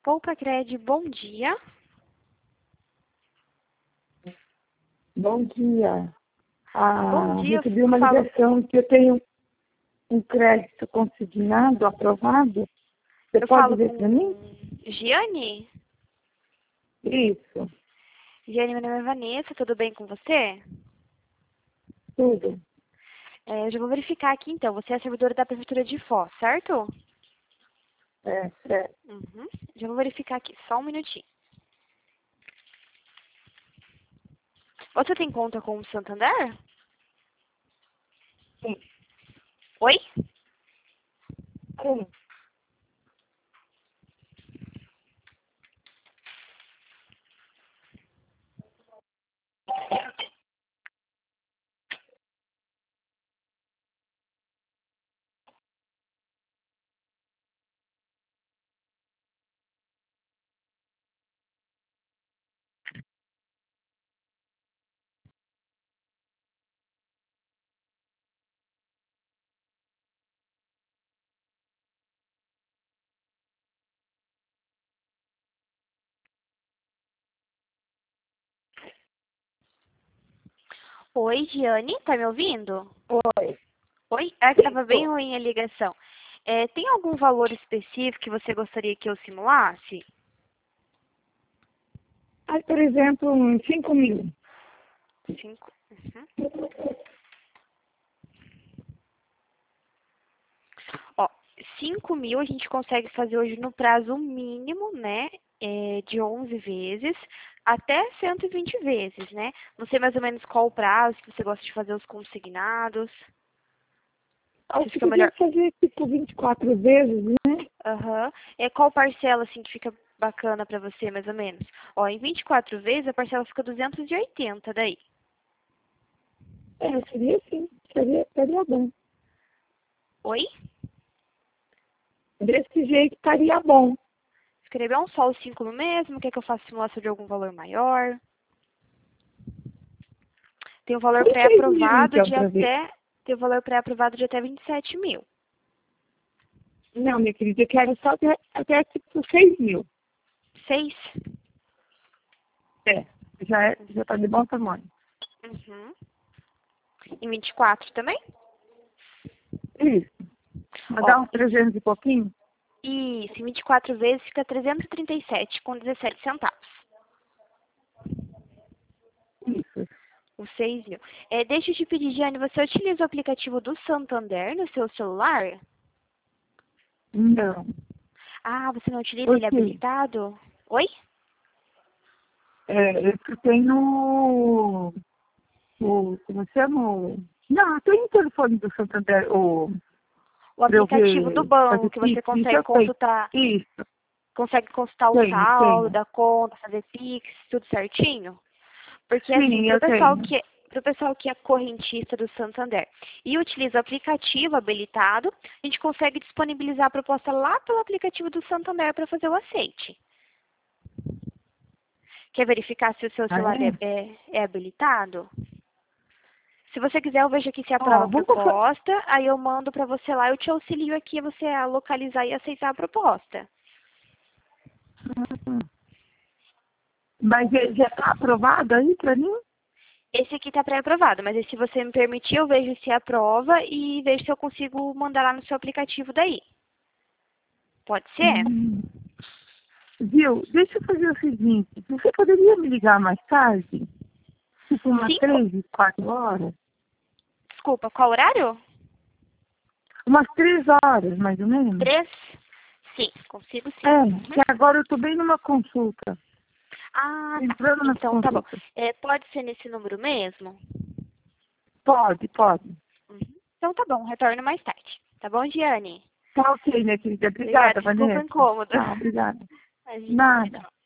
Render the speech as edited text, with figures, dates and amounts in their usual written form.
Poupa Cred, bom dia. Bom dia. Bom dia, Recebi uma fala. ligação que eu tenho um crédito consignado, aprovado. Você Eu pode falo dizer para mim? com Giane? Isso, Giane, meu nome é Vanessa, tudo bem com você? tudo. Eu já vou verificar aqui então. Você é a servidora da Prefeitura de Foz, certo? É. Uhum. Já vou verificar aqui, só um minutinho. Você tem conta com o Santander? Sim. Oi? Sim. Oi, Giane, tá me ouvindo? Oi. Oi? É que tava bem Isso. ruim a ligação. Tem algum valor específico que você gostaria que eu simulasse? Aí, por exemplo, uns 5 mil. 5. Uhum. Ó, 5.000 a gente consegue fazer hoje no prazo mínimo, né? De 11 vezes até 120 vezes, né? Não sei mais ou menos qual o prazo que você gosta de fazer os consignados. Se Acho que fica melhor. podia fazer tipo 24 vezes, né? Aham. Qual parcela, assim, que fica bacana pra você, mais ou menos? Ó, em 24 vezes a parcela fica 280 daí. Seria sim. Seria bom. Oi? Desse jeito estaria bom. Escrever um só os 5.000 mesmo? Quer que eu faça simulação de algum valor maior? Tem um valor Foi 6 mil, pré-aprovado então, de para ver. até... Tem um valor pré-aprovado de até 27.000. Não, minha querida, eu quero só até tipo 6 mil. 6? Já tá de bom tamanho. Uhum. Em 24 também? Isso. Mas Ó, dá uns 300 e pouquinho? isso, em 24 vezes fica 337 com 17 centavos. Isso. Os 6.000. Deixa eu te pedir, Jane, você utiliza o aplicativo do Santander no seu celular? Não. Ah, você não utiliza ele Porque habilitado? Oi? eu tenho como chama? Não, eu tenho o telefone do Santander, O para eu aplicativo do ver, banco fazer que você Pix, isso consegue eu sei. consultar, Isso, o saldo tenho. da conta, fazer Pix, tudo certinho? Porque assim, Sim, eu tenho. pro pessoal que é correntista do Santander e utiliza o aplicativo habilitado, a gente consegue disponibilizar a proposta lá pelo aplicativo do Santander para fazer o aceite. Quer verificar se o seu Ah, celular é? é habilitado? Se você quiser, eu vejo aqui se aprova Ó, a vamos fazer. proposta, aí eu mando para você lá, eu te auxilio aqui a você a localizar e aceitar a proposta. Mas já está aprovado aí para mim? Esse aqui está pré-aprovado, mas aí, se você me permitir, eu vejo se aprova e vejo se eu consigo mandar lá no seu aplicativo daí. Pode ser? Hum. Viu? Deixa eu fazer o seguinte. Você poderia me ligar mais tarde? Tipo umas Sim? 3, 4 horas? Desculpa, qual horário? Umas 3 horas, mais ou menos? 3? Sim, consigo sim. Que agora eu estou bem numa consulta. Ah, tá. Entrando nas Então tá bom. consultas. Pode ser nesse número mesmo? Pode, pode. Uhum. Então tá bom, retorno mais tarde. Tá bom, Giane? Tá ok, minha querida. Obrigada, Obrigada, desculpa o Vanessa. incômodo. Tá, obrigada. Imagina. Nada.